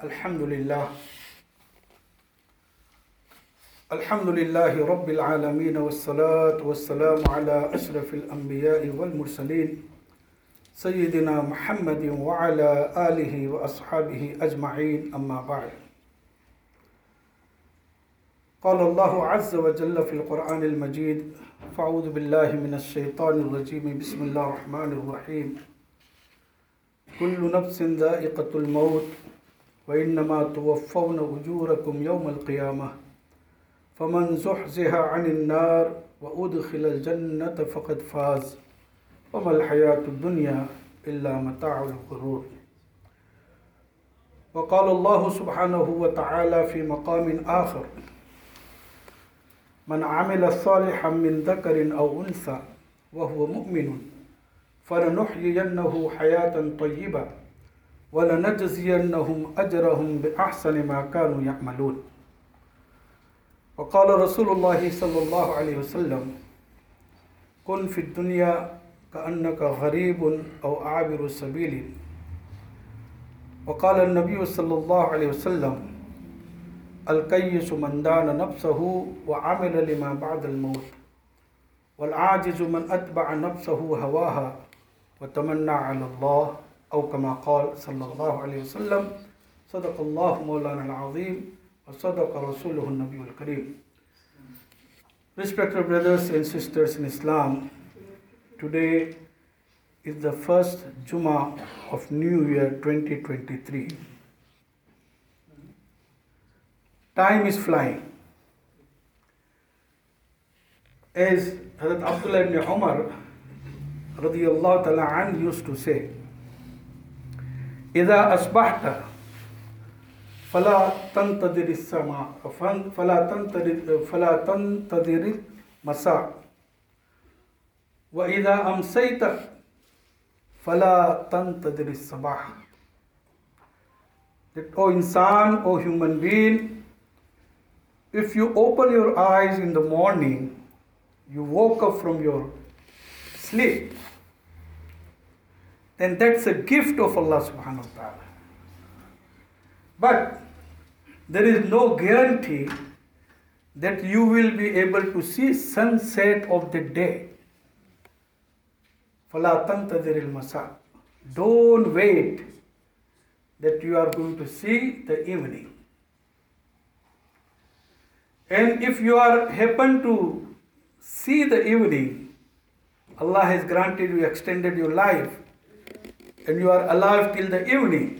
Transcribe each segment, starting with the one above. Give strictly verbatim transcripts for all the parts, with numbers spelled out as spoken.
الحمد لله الحمد لله رب العالمين والصلاة والسلام على أشرف الأنبياء والمرسلين سيدنا محمد وعلى آله وأصحابه أجمعين أما بعد. قال الله عز وجل في القرآن المجيد: فأعوذ بالله من الشيطان الرجيم بسم الله الرحمن الرحيم. كل نفس ذائقة الموت وإنما توفون أجوركم يوم القيامة فمن زحزح عن النار وأدخل الجنة فقد فاز وما الحياة الدنيا إلا متاع الغرور. وقال الله سبحانه وتعالى في مقام آخر: من عمل صالحا من ذكر أو أنثى وهو مؤمن فلنحيينه حياة طيبة ولنجزينهم أجرهم بأحسن ما كانوا يعملون. وقال رسول الله صلى الله عليه وسلم: كن في الدنيا كأنك غريب أو عابر سبيل. وقال النبي صلى الله عليه وسلم: الكيس من دان نفسه وعمل لما بعد الموت والعاجز من أتبع نفسه هواها وتمنى على الله أو كما قال صلى الله عليه وسلم. صدق الله مولانا العظيم وصدق رسوله النبي الكريم. Respected brothers and sisters in Islam, today is the first Jummah of New Year twenty twenty-three. Time is flying. As Hazrat Abdullah ibn Umar radiyallahu ta'ala an used to say, إذا أصبحت فلا تنتظر السماء فلا تنتظر فلا تنتظر المساء وإذا أمسيت فلا تنتظر الصباح. That, O insan, O human being, if you open your eyes in the morning, you woke up from your sleep, then that's a gift of Allah subhanahu wa ta'ala. But there is no guarantee that you will be able to see sunset of the day. فَلَا تَنْتَظِرِ الْمَسَاءِ. Don't wait that you are going to see the evening. And if you are happen to see the evening, Allah has granted you, extended your life, and you are alive till the evening,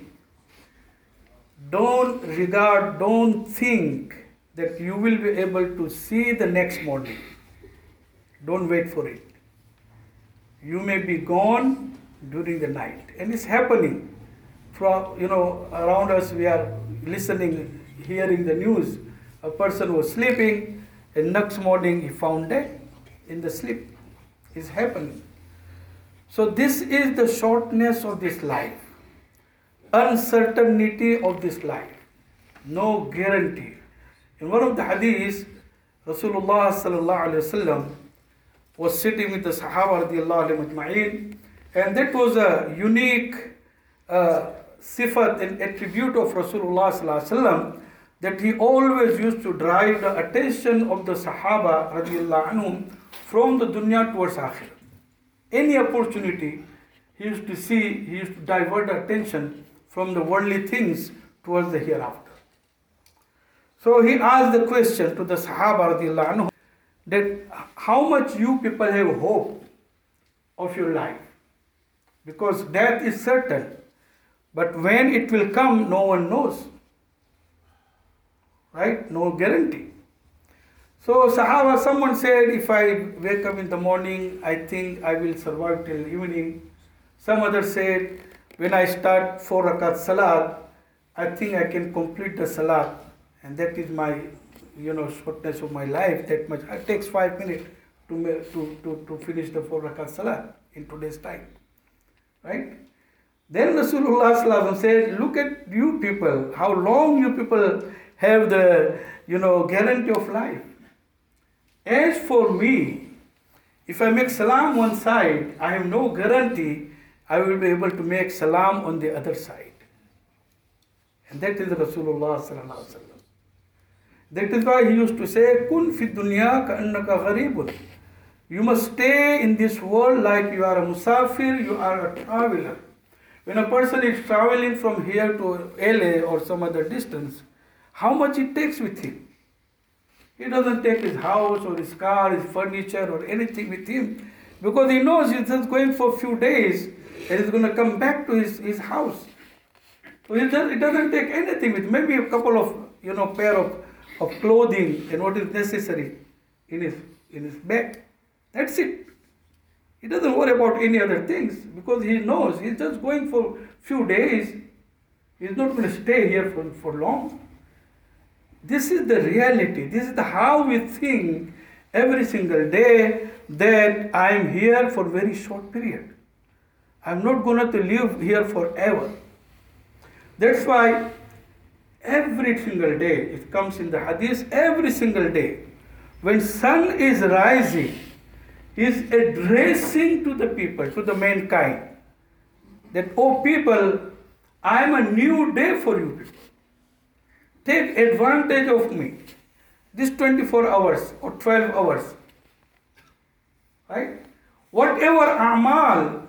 don't regard, don't think that you will be able to see the next morning. Don't wait for it. You may be gone during the night, and it's happening. From, you know, around us we are listening, hearing the news. A person was sleeping, and next morning he found dead in the sleep. It's happening. So this is the shortness of this life, uncertainty of this life, no guarantee. In one of the hadiths, Rasulullah sallallahu alaihi wasallam was sitting with the Sahaba radiyallahu anhum ajma'in, and that was a unique uh, sifat and attribute of Rasulullah sallallahu alaihi wasallam, that he always used to drive the attention of the Sahaba radiyallahu anhum from the dunya towards akhirah. Any opportunity, he used to see, he used to divert attention from the worldly things towards the hereafter. So he asked the question to the Sahaba radiyallahu anhu, that how much you people have hope of your life? Because death is certain, but when it will come, no one knows. Right? No guarantee. So Sahaba, someone said, if I wake up in the morning, I think I will survive till evening. Some others said, when I start four rakat salat, I think I can complete the salat, and that is my, you know, shortness of my life. That much. It takes five minutes to to to, to finish the four rakat salat in today's time, right? Then Rasulullah sallallahu alaihi wasallam said, look at you people, how long you people have the, you know, guarantee of life. As for me, if I make salam one side, I have no guarantee I will be able to make salam on the other side. And that is Rasulullah sallallahu alaihi wasallam. That is why he used to say, Kun fi dunya ka'annaka gharibun. You must stay in this world like you are a musafir, you are a traveler. When a person is traveling from here to L A or some other distance, how much it takes with him? He doesn't take his house or his car, his furniture or anything with him because he knows he's just going for a few days and he's going to come back to his, his house. So he does, it doesn't take anything with maybe a couple of, you know, pair of, of clothing and what is necessary in his, in his bag. That's it. He doesn't worry about any other things because he knows he's just going for a few days. He's not going to stay here for, for long. This is the reality. This is the how we think every single day that I am here for a very short period. I'm not going to live here forever. That's why every single day, it comes in the hadith, every single day, when sun is rising, is addressing to the people, to the mankind, that, oh people, I am a new day for you people. Take advantage of me. This twenty-four hours or twelve hours. Right? Whatever amal,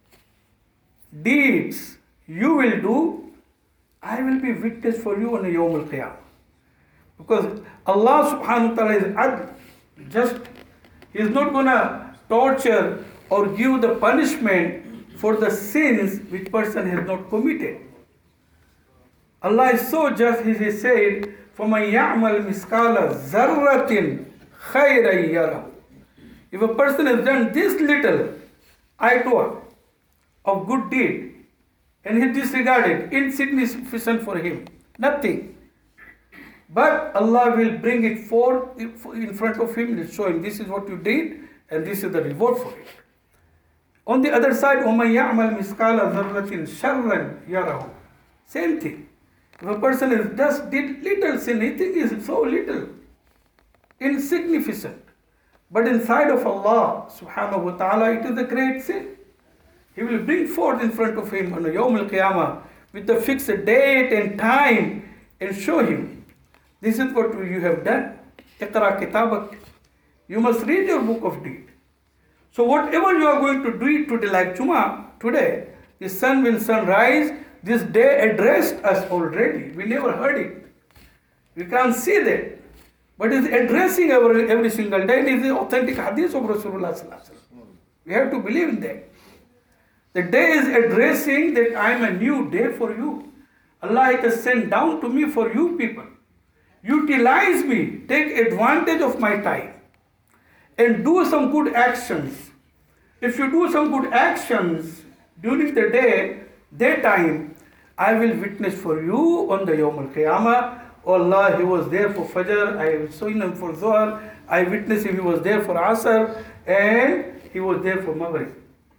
deeds you will do, I will be witness for you on the Yawm al-Qiyamah. Because Allah subhanahu wa ta'ala is adl, just. He is not going to torture or give the punishment for the sins which person has not committed. Allah is so just, He said, فَمَنْ يَعْمَلْ مِسْقَالَ ذَرَّةٍ خَيْرًا يَرَهُ. If a person has done this little iota of good deed and he disregarded, insignificant for him, nothing. But Allah will bring it forth in front of him and show him this is what you did and this is the reward for it. On the other side, وَمَنْ يَعْمَلْ مِسْقَالَ ذَرَّةٍ شَرًّا يَرَهُ. Same thing. If a person is just did little sin, he thinks it's so little, insignificant. But inside of Allah subhanahu wa ta'ala, it is a great sin. He will bring forth in front of him on the Yawm al-Qiyamah with the fixed date and time and show him, this is what you have done. Iqra kitabak. You must read your book of deed. So whatever you are going to do today, like Jummah, today, the sun will sunrise. This day addressed us already. We never heard it. We can't see that. But it's addressing every, every single day. It is the authentic hadith of Rasulullah sallallahu alaihi wasallam. We have to believe in that. The day is addressing that I am a new day for you. Allah has sent down to me for you people. Utilize me. Take advantage of my time. And do some good actions. If you do some good actions during the day, daytime, I will witness for you on the Yawm al-Qiyamah. Oh Allah, he was there for Fajr, I saw him for Zuhr, I witnessed him, he was there for Asr, and he was there for Maghrib.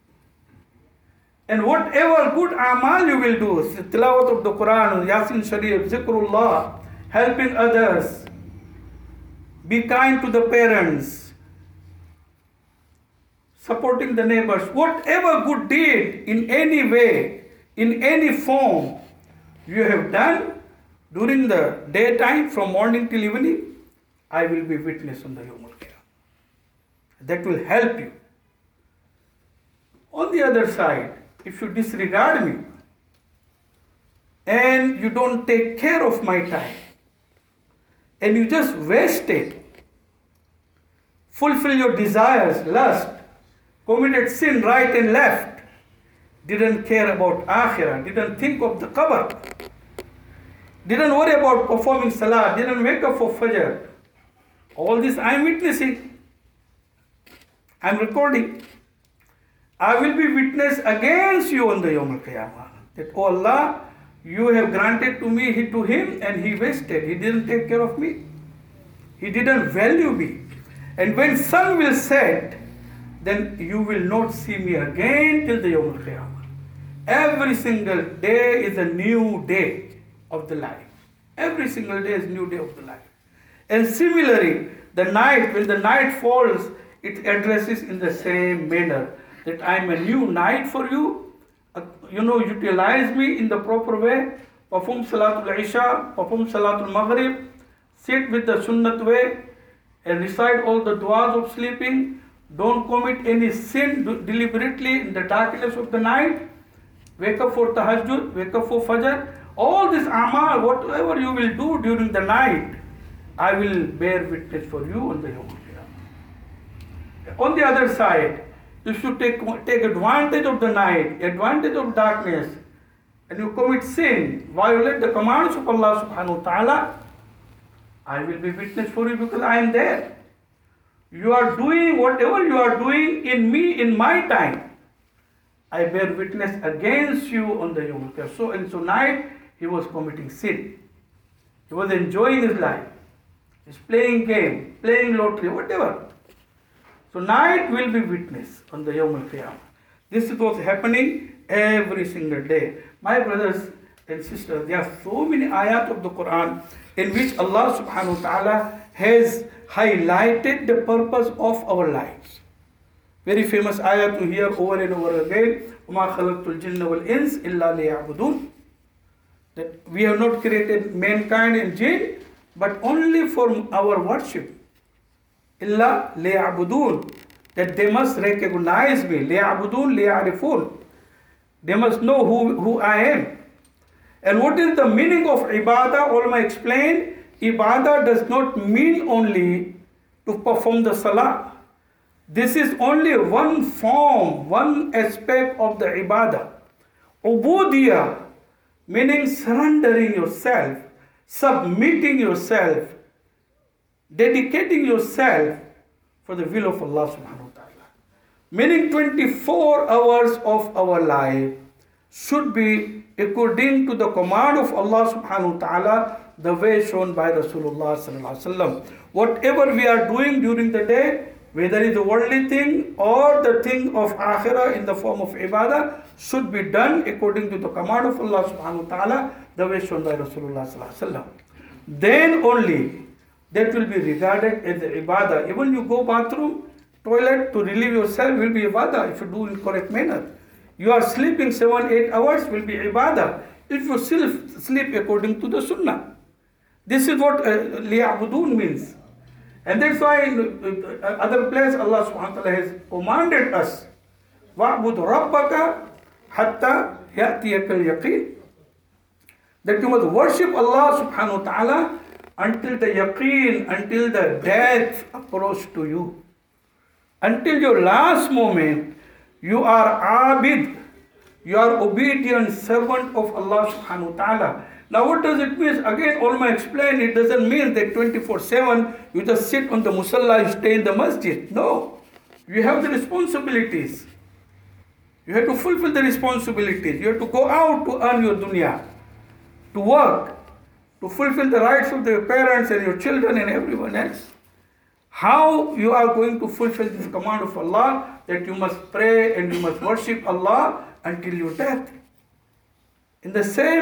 And whatever good amal you will do, tilawat of the Quran, Yasin Sharif, Zikrullah, helping others, be kind to the parents, supporting the neighbors, whatever good deed in any way, in any form you have done during the daytime from morning till evening, I will be witness on the Yawm al-Qiyamah. That will help you. On the other side, if you disregard me and you don't take care of my time and you just waste it, fulfill your desires, lust, committed sin right and left, didn't care about akhirah, didn't think of the qabr, didn't worry about performing salah, didn't wake up for fajr. All this I am witnessing. I am recording. I will be witness against you on the Yawm al-Qiyamah. That, oh Allah, you have granted to me, to him, and he wasted. He didn't take care of me. He didn't value me. And when sun will set, then you will not see me again till the Yawm al-Qiyamah. Every single day is a new day of the life. Every single day is a new day of the life. And similarly, the night, when the night falls, it addresses in the same manner that I am a new night for you. Uh, you know, utilize me in the proper way. perform Salatul Isha, perform Salatul Maghrib, sit with the Sunnat way, and recite all the du'as of sleeping. Don't commit any sin deliberately in the darkness of the night. Wake up for tahajjud, wake up for fajr. All this amal, whatever you will do during the night, I will bear witness for you on the Yawm al-Qiyamah. On the other side, if you take, take advantage of the night, advantage of darkness, and you commit sin, violate the commands of Allah subhanahu wa ta'ala, I will be witness for you because I am there. You are doing whatever you are doing in me, in my time. I bear witness against you on the Yawm al-Qiyamah. So in tonight, he was committing sin. He was enjoying his life. He's playing game, playing lottery, whatever. So night will be witness on the Yawm al-Qiyamah. This is what's happening every single day. My brothers and sisters, there are so many ayat of the Quran in which Allah subhanahu wa ta'ala has highlighted the purpose of our lives. Very famous ayat to hear over and over again. وَمَا خَلَقْتُ الْجِنَّ وَالْإِنسِ إِلَّا لِيَعْبُدُونَ. That we have not created mankind and jinn, but only for our worship. إِلَّا لِيَعْبُدُونَ. That they must recognize me. لِيَعْبُدُونَ لِيَعْرِفُونَ. They must know who, who I am. And what is the meaning of ibadah? Ulama explain, ibadah does not mean only to perform the salah. This is only one form, one aspect of the ibadah. Ubudiyah, meaning surrendering yourself, submitting yourself, dedicating yourself for the will of Allah subhanahu wa ta'ala. Meaning twenty-four hours of our life should be according to the command of Allah subhanahu wa ta'ala, the way shown by Rasulullah sallallahu alaihi wasallam. Whatever we are doing during the day, whether it's a worldly thing or the thing of akhirah in the form of ibadah, should be done according to the command of Allah subhanahu wa ta'ala, the way shown by Rasulullah sallallahu alaihi wasallam. Then only that will be regarded as the ibadah. Even you go bathroom, toilet to relieve yourself will be ibadah if you do in correct manner. You are sleeping seven, eight hours will be ibadah if you still sleep according to the sunnah. This is what uh, liya'budun means. And that's why in uh, other place Allah subhanahu wa ta'ala has commanded us, wa'bud rabbaka hatta ya'tiyakal yaqeen. That you must worship Allah subhanahu wa ta'ala until the yaqeen, until the death approach to you. Until your last moment, you are abid, you are obedient servant of Allah subhanahu wa ta'ala. Now what does it mean? Again, ulama explain, it doesn't mean that twenty-four seven you just sit on the musalla, you stay in the masjid. No. You have the responsibilities. You have to fulfill the responsibilities. You have to go out to earn your dunya, to work, to fulfill the rights of your parents and your children and everyone else. How you are going to fulfill this command of Allah, that you must pray and you must worship Allah until your death. In the same